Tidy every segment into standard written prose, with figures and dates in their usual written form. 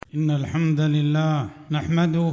إن الحمد لله نحمده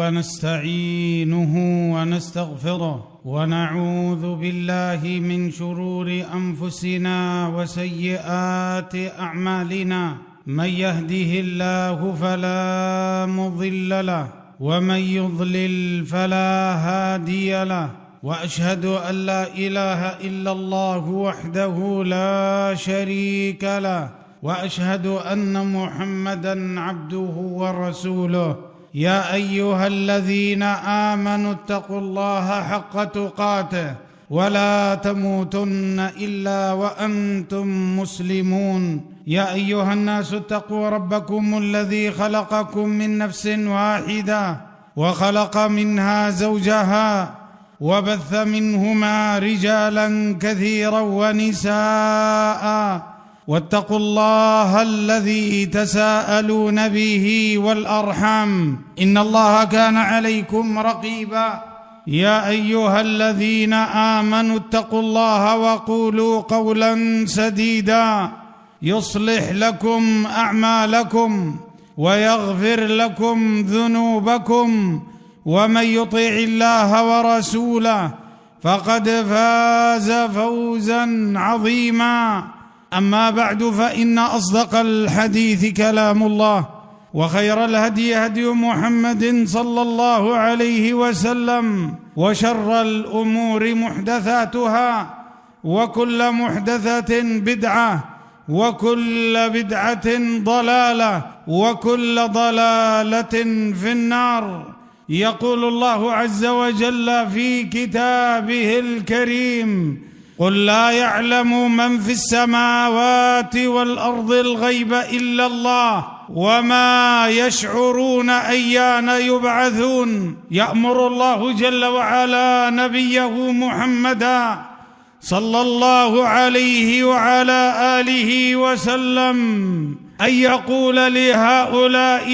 ونستعينه ونستغفره ونعوذ بالله من شرور أنفسنا وسيئات أعمالنا. من يهده الله فلا مضل له ومن يضلل فلا هادي له، وأشهد أن لا إله إلا الله وحده لا شريك له، وأشهد أن محمدًا عبده ورسوله. يا أيها الذين آمنوا اتقوا الله حق تقاته ولا تموتن إلا وأنتم مسلمون. يا أيها الناس اتقوا ربكم الذي خلقكم من نفس واحدة وخلق منها زوجها وبث منهما رجالا كثيرا ونساء، واتقوا الله الذي تساءلون به والأرحام إن الله كان عليكم رقيبا. يا أيها الذين آمنوا اتقوا الله وقولوا قولا سديدا يصلح لكم أعمالكم ويغفر لكم ذنوبكم، ومن يطع الله ورسوله فقد فاز فوزا عظيما. أما بعد، فإن أصدق الحديث كلام الله، وخير الهدي هدي محمد صلى الله عليه وسلم، وشر الأمور محدثاتها، وكل محدثة بدعة، وكل بدعة ضلالة، وكل ضلالة في النار. يقول الله عز وجل في كتابه الكريم: قل لا يعلم من في السماوات والأرض الغيب إلا الله وما يشعرون أيان يبعثون. يأمر الله جل وعلا نبيه محمدا صلى الله عليه وعلى آله وسلم أن يقول لهؤلاء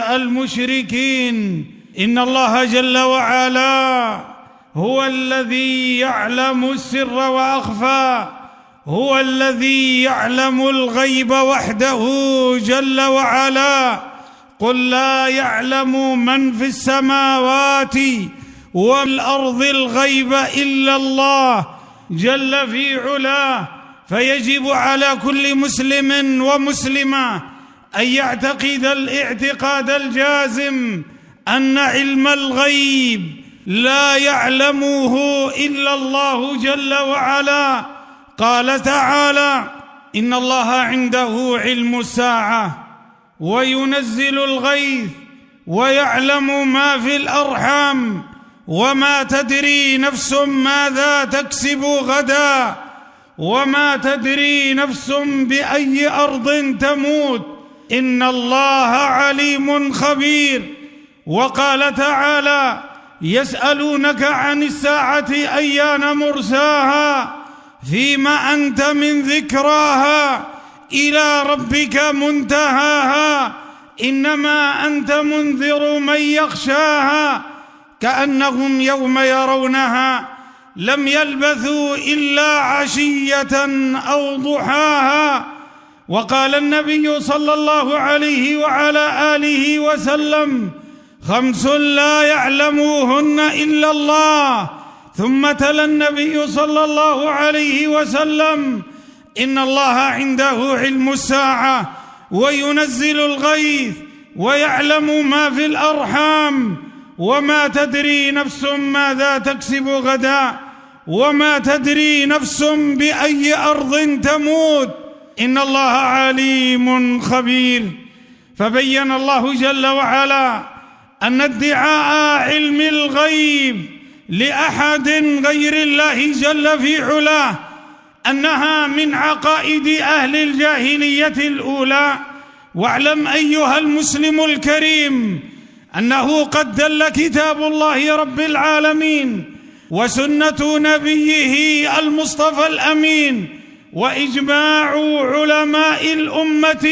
المشركين: إن الله جل وعلا هو الذي يعلم السر وأخفى، هو الذي يعلم الغيب وحده جل وعلا. قل لا يعلم من في السماوات والأرض الغيب إلا الله جل في علاه. فيجب على كل مسلم ومسلمة أن يعتقد الاعتقاد الجازم أن علم الغيب لا يعلمه إلا الله جل وعلا. قال تعالى: إن الله عنده علم الساعة وينزل الغيث ويعلم ما في الأرحام وما تدري نفس ماذا تكسب غدا وما تدري نفس بأي أرض تموت إن الله عليم خبير. وقال تعالى: يسألونك عن الساعة أيان مرساها فيما أنت من ذكراها إلى ربك منتهاها إنما أنت منذر من يخشاها كأنهم يوم يرونها لم يلبثوا إلا عشية أو ضحاها. وقال النبي صلى الله عليه وعلى آله وسلم: 5 لا يعلموهن إلا الله. ثم تلا النبي صلى الله عليه وسلم: إن الله عنده علم الساعة وينزل الغيث ويعلم ما في الأرحام وما تدري نفس ماذا تكسب غدا وما تدري نفس بأي أرض تموت إن الله عليم خبير. فبين الله جل وعلا أن ادعاء علم الغيب لأحد غير الله جل في علاه أنها من عقائد أهل الجاهلية الأولى. واعلم أيها المسلم الكريم أنه قد دل كتاب الله رب العالمين وسنة نبيه المصطفى الأمين وإجماع علماء الأمة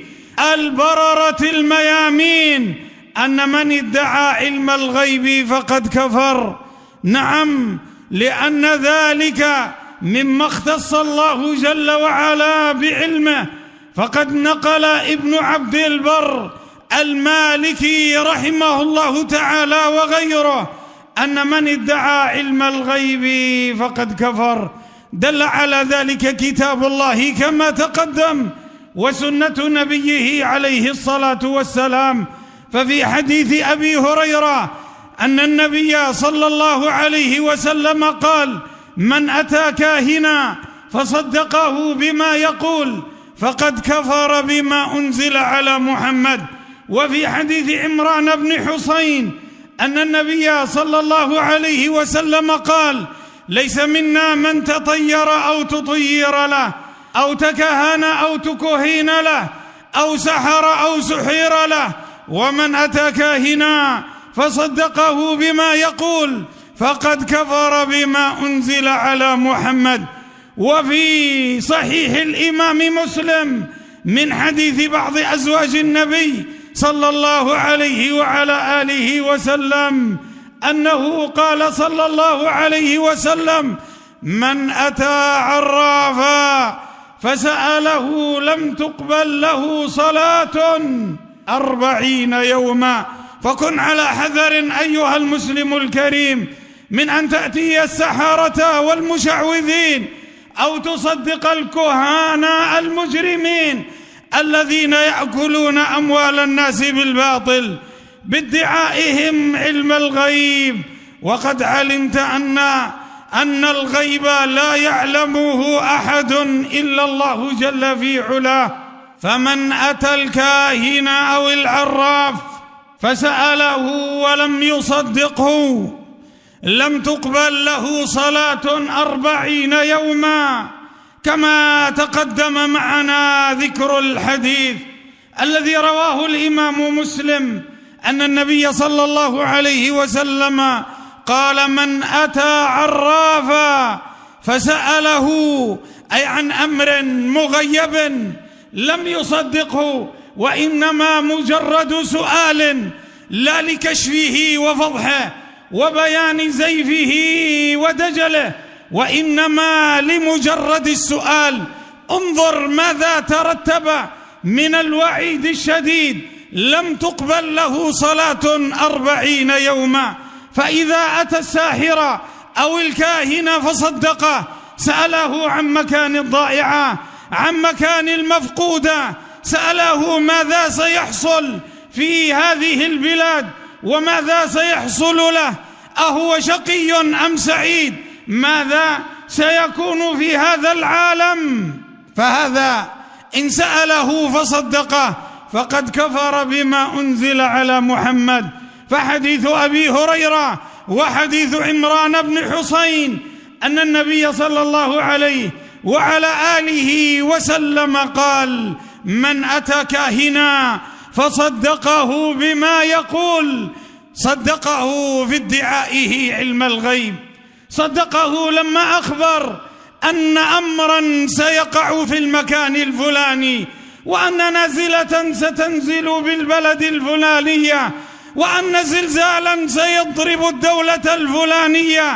البررة الميامين أن من ادعى علم الغيب فقد كفر. نعم، لأن ذلك مما اختص الله جل وعلا بعلمه. فقد نقل ابن عبد البر المالكي رحمه الله تعالى وغيره أن من ادعى علم الغيب فقد كفر. دل على ذلك كتاب الله كما تقدم وسنة نبيه عليه الصلاة والسلام. ففي حديث أبي هريرة أن النبي صلى الله عليه وسلم قال: من أتى كاهنا فصدقه بما يقول فقد كفر بما أنزل على محمد. وفي حديث عمران بن حسين أن النبي صلى الله عليه وسلم قال: ليس منا من تطير أو تطير له أو تكهن أو تكهين له أو سحر أو سحر له، ومن أتى كاهنا فصدقه بما يقول فقد كفر بما أنزل على محمد. وفي صحيح الإمام مسلم من حديث بعض أزواج النبي صلى الله عليه وعلى آله وسلم أنه قال صلى الله عليه وسلم: من أتى عرافا فسأله لم تقبل له صلاة 40 يوما. فكن على حذر أيها المسلم الكريم من أن تأتي السحرة والمشعوذين أو تصدق الكهان المجرمين الذين يأكلون أموال الناس بالباطل بادعائهم علم الغيب، وقد علمت أن الغيب لا يعلمه أحد إلا الله جل في علاه. فمن أتى الكاهن أو العراف فسأله ولم يصدقه لم تقبل له صلاة 40 يوما، كما تقدم معنا ذكر الحديث الذي رواه الإمام مسلم أن النبي صلى الله عليه وسلم قال: من أتى عرافا فسأله أي عن أمر مغيب لم يصدقه، وإنما مجرد سؤال لا لكشفه وفضحه وبيان زيفه ودجله، وإنما لمجرد السؤال. انظر ماذا ترتب من الوعيد الشديد: لم تقبل له صلاة 40 يوما. فإذا أتى الساحر أو الكاهن فصدقه سأله عن مكان الضائعة، عن مكان المفقودة، سأله ماذا سيحصل في هذه البلاد وماذا سيحصل له، أهو شقي أم سعيد، ماذا سيكون في هذا العالم. فهذا إن سأله فصدقه فقد كفر بما أنزل على محمد. فحديث أبي هريرة وحديث عمران بن حسين أن النبي صلى الله عليه وعلى آله وسلم قال: من أتى كاهنا فصدقه بما يقول، صدقه في ادعائه علم الغيب، صدقه لما أخبر أن أمرا سيقع في المكان الفلاني، وأن نازلة ستنزل بالبلد الفلانية، وأن زلزالا سيضرب الدولة الفلانية،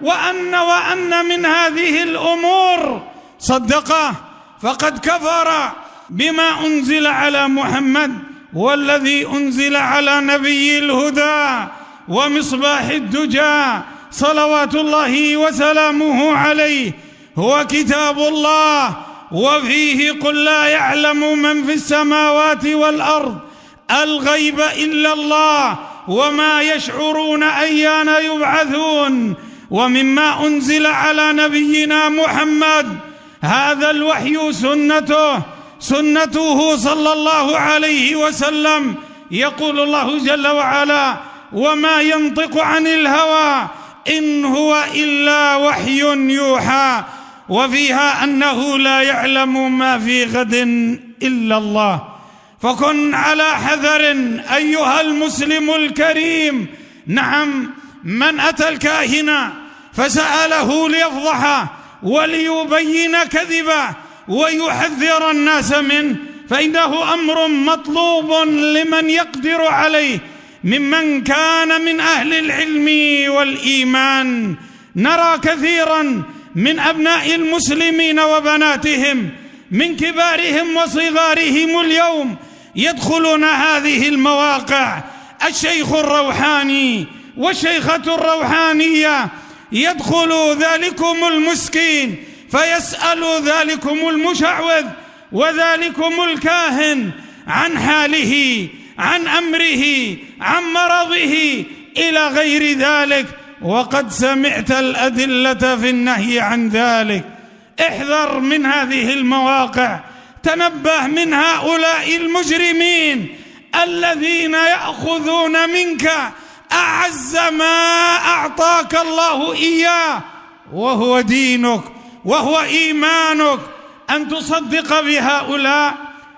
وأن من هذه الأمور، صدقه فقد كفر بما أنزل على محمد. والذي أنزل على نبي الهدى ومصباح الدجى صلوات الله وسلامه عليه هو كتاب الله، وفيه قل لا يعلم من في السماوات والأرض الغيب إلا الله وما يشعرون أيان يبعثون. ومما أنزل على نبينا محمد هذا الوحي سنته صلى الله عليه وسلم. يقول الله جل وعلا: وما ينطق عن الهوى إن هو إلا وحي يوحى. وفيها أنه لا يعلم ما في غد إلا الله. فكن على حذر أيها المسلم الكريم. نعم، من أتى الكاهن فسأله ليفضحه وليبين كذبه ويحذر الناس منه، فإنه أمر مطلوب لمن يقدر عليه ممن كان من أهل العلم والإيمان. نرى كثيرا من أبناء المسلمين وبناتهم من كبارهم وصغارهم اليوم يدخلون هذه المواقع الشيخ الروحاني والشيخة الروحانية، يدخل ذلكم المسكين فيسأل ذلكم المشعوذ وذلكم الكاهن عن حاله، عن أمره، عن مرضه إلى غير ذلك، وقد سمعت الأدلة في النهي عن ذلك. احذر من هذه المواقع، تنبه من هؤلاء المجرمين الذين يأخذون منك أعز ما أعطاك الله إياه، وهو دينك وهو إيمانك، أن تصدق بهؤلاء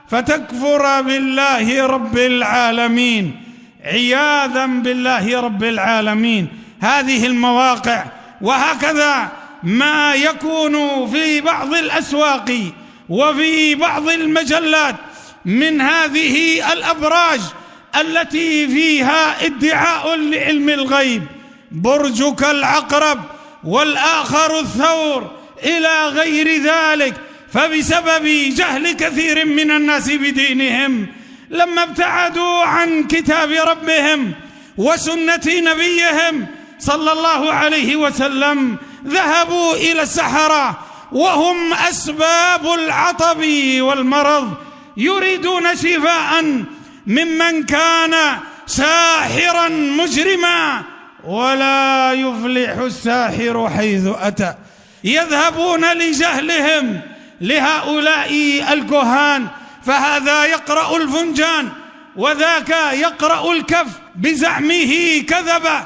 فتكفر بالله رب العالمين، عياذا بالله رب العالمين. هذه المواقع، وهكذا ما يكون في بعض الأسواق وفي بعض المجلات من هذه الأبراج التي فيها ادعاء لعلم الغيب، برجك العقرب والآخر الثور إلى غير ذلك. فبسبب جهل كثير من الناس بدينهم لما ابتعدوا عن كتاب ربهم وسنة نبيهم صلى الله عليه وسلم ذهبوا إلى السحرة، وهم أسباب العطب والمرض، يريدون شفاء ممن كان ساحرا مجرما، ولا يفلح الساحر حيث أتى. يذهبون لجهلهم لهؤلاء الكهان، فهذا يقرأ الفنجان وذاك يقرأ الكف بزعمه كذب،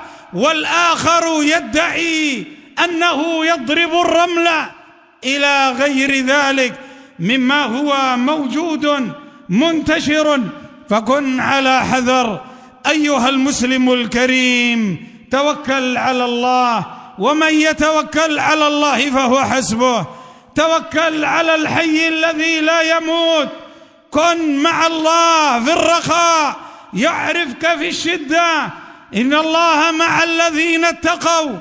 والآخر يدعي أنه يضرب الرمل إلى غير ذلك مما هو موجود منتشر. فكن على حذر أيها المسلم الكريم، توكل على الله، ومن يتوكل على الله فهو حسبه. توكل على الحي الذي لا يموت، كن مع الله في الرخاء يعرفك في الشدة، إن الله مع الذين اتقوا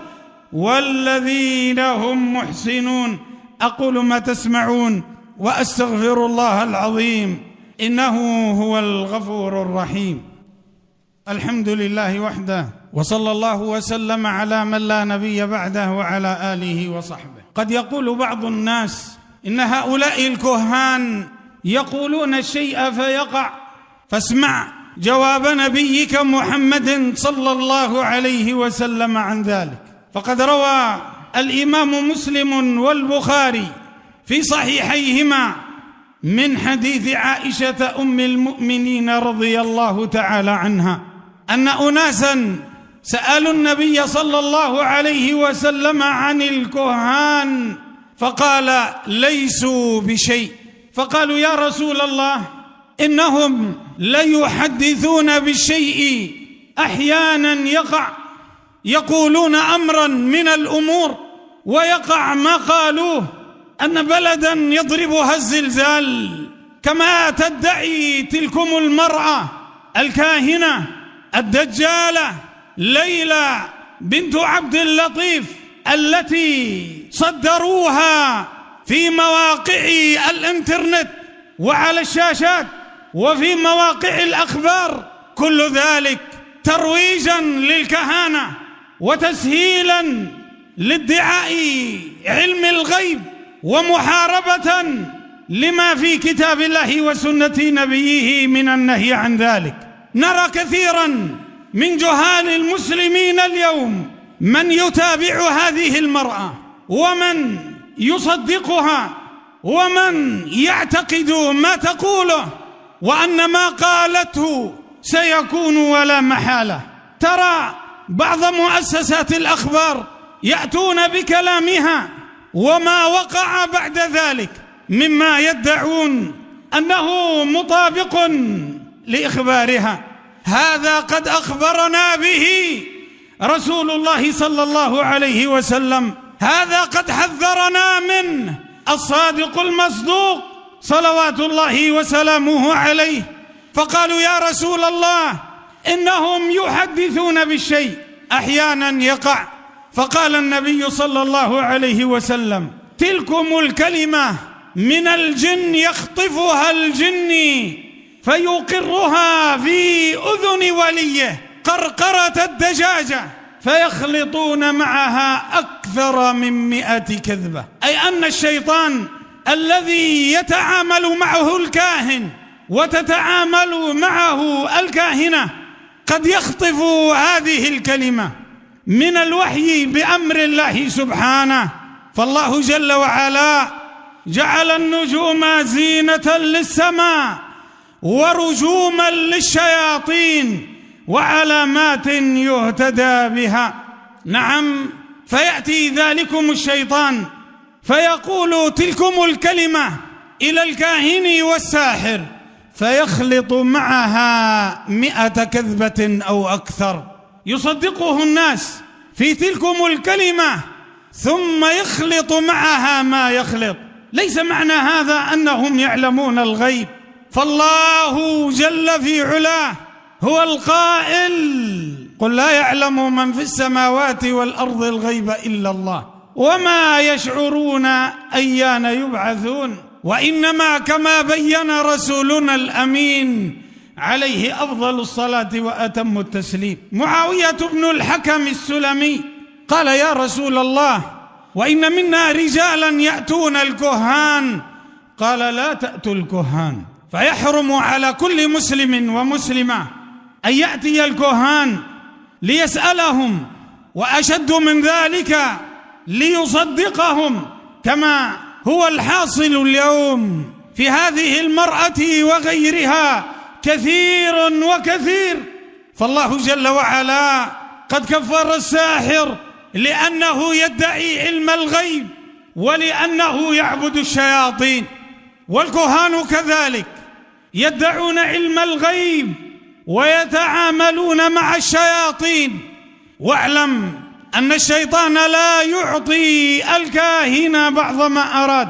والذين هم محسنون. أقول ما تسمعون وأستغفر الله العظيم إنه هو الغفور الرحيم. الحمد لله وحده، وصلى الله وسلم على من لا نبي بعده وعلى آله وصحبه. قد يقول بعض الناس إن هؤلاء الكهان يقولون الشيء فيقع، فاسمع جواب نبيك محمد صلى الله عليه وسلم عن ذلك. فقد روى الإمام مسلم والبخاري في صحيحيهما من حديث عائشة أم المؤمنين رضي الله تعالى عنها أن أناسا سألوا النبي صلى الله عليه وسلم عن الكهان، فقال ليسوا بشيء. فقالوا يا رسول الله إنهم ليحدثون بالشيء أحيانا يقع، يقولون أمرا من الأمور ويقع ما قالوه، أن بلدا يضربها الزلزال، كما تدعي تلكم المرأة الكاهنة الدجالة ليلى بنت عبد اللطيف التي صدروها في مواقع الإنترنت وعلى الشاشات وفي مواقع الأخبار، كل ذلك ترويجا للكهانة وتسهيلا لادعاء علم الغيب ومحاربة لما في كتاب الله وسنة نبيه من النهي عن ذلك. نرى كثيرا من جهال المسلمين اليوم من يتابع هذه المرأة ومن يصدقها ومن يعتقد ما تقوله وأن ما قالته سيكون ولا محالة. ترى بعض مؤسسات الأخبار يأتون بكلامها وما وقع بعد ذلك مما يدعون أنه مطابق لإخبارها. هذا قد أخبرنا به رسول الله صلى الله عليه وسلم، هذا قد حذرنا منه الصادق المصدوق صلوات الله وسلامه عليه. فقالوا يا رسول الله إنهم يحدثون بالشيء أحيانا يقع. فقال النبي صلى الله عليه وسلم تلكم الكلمة من الجن يخطفها الجني فيقرها في أذن وليه قرقرة الدجاجة، فيخلطون معها أكثر من 100 كذبة. أي أن الشيطان الذي يتعامل معه الكاهن وتتعامل معه الكاهنة قد يخطف هذه الكلمة من الوحي بأمر الله سبحانه. فالله جل وعلا جعل النجوم زينة للسماء ورجوما للشياطين وعلامات يهتدى بها. نعم، فيأتي ذلكم الشيطان فيقول تلكم الكلمة إلى الكاهن والساحر، فيخلط معها 100 كذبة أو أكثر، يصدقه الناس في تلكم الكلمة ثم يخلط معها ما يخلط. ليس معنى هذا أنهم يعلمون الغيب، فالله جل في علاه هو القائل: قل لا يعلم من في السماوات والأرض الغيب إلا الله وما يشعرون أيان يبعثون. وإنما كما بين رسولنا الأمين عليه أفضل الصلاة وأتم التسليم، معاوية بن الحكم السلمي قال: يا رسول الله، وإن منا رجالا يأتون الكهان. قال: لا تأتوا الكهان، فيحرم على كل مسلم ومسلمة أن يأتي الكهان ليسألهم، وأشد من ذلك ليصدقهم، كما هو الحاصل اليوم في هذه المرأة وغيرها كثير وكثير. فالله جل وعلا قد كفر الساحر لأنه يدعي علم الغيب ولأنه يعبد الشياطين، والكهان كذلك يدعون علم الغيب ويتعاملون مع الشياطين. واعلم أن الشيطان لا يعطي الكاهن بعض ما أراد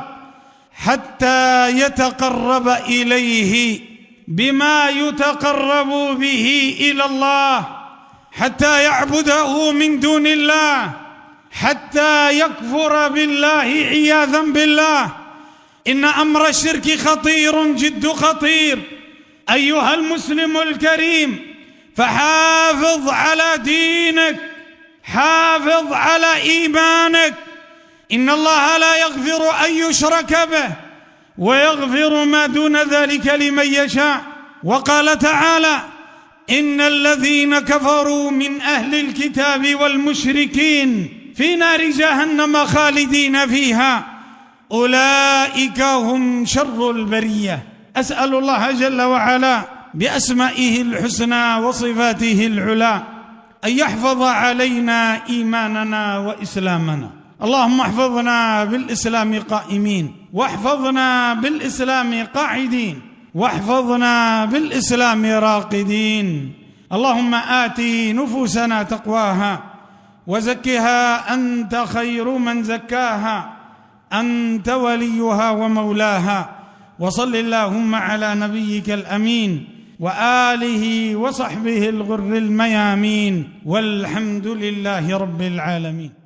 حتى يتقرب إليه بما يتقرب به إلى الله، حتى يعبده من دون الله، حتى يكفر بالله عياذا بالله. إن أمر الشرك خطير جد خطير أيها المسلم الكريم، فحافظ على دينك، حافظ على إيمانك. إن الله لا يغفر أن يشرك به ويغفر ما دون ذلك لمن يشاء. وقال تعالى: إن الذين كفروا من أهل الكتاب والمشركين في نار جهنم خالدين فيها أولئك هم شر البرية. أسأل الله جل وعلا بأسمائه الحسنى وصفاته العلى أن يحفظ علينا إيماننا وإسلامنا. اللهم احفظنا بالإسلام قائمين، واحفظنا بالإسلام قاعدين، واحفظنا بالإسلام راقدين. اللهم آت نفوسنا تقواها وزكها أنت خير من زكاها، أنت وليها ومولاها. وصل اللهم على نبيك الأمين وآله وصحبه الغر الميامين، والحمد لله رب العالمين.